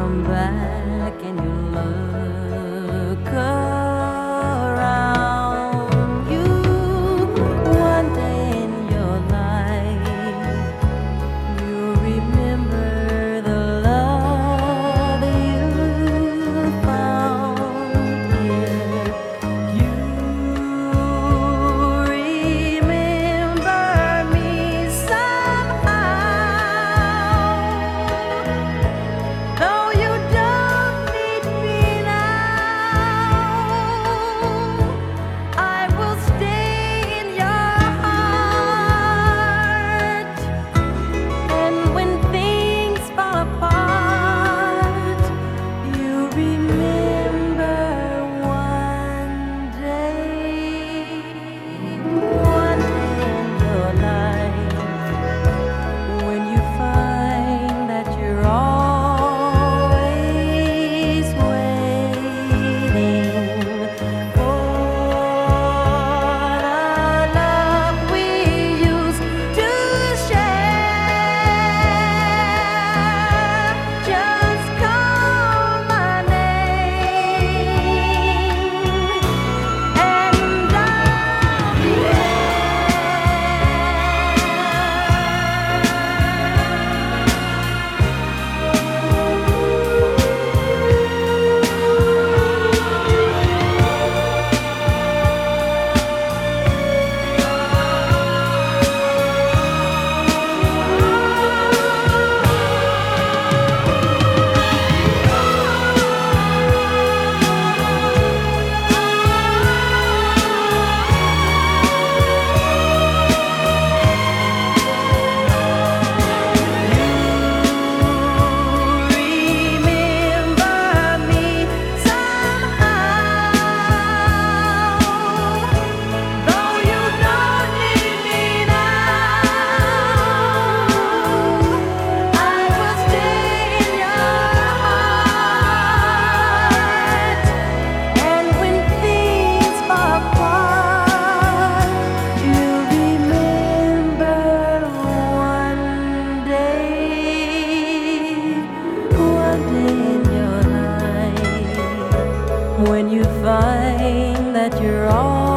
come back and you look around you one day in your life, you remember the love you found here. You remember me somehow, though you don't need me now. I will stay in your heart, and when things fall apart, you remember one day in your life, when you find that you're always waiting for the love we used to share. Just call my name and I'll be remember me somehow, though you don't need me now. I will stay in your heart, and when things fall apart, you remember one day in your life, when you find that you're all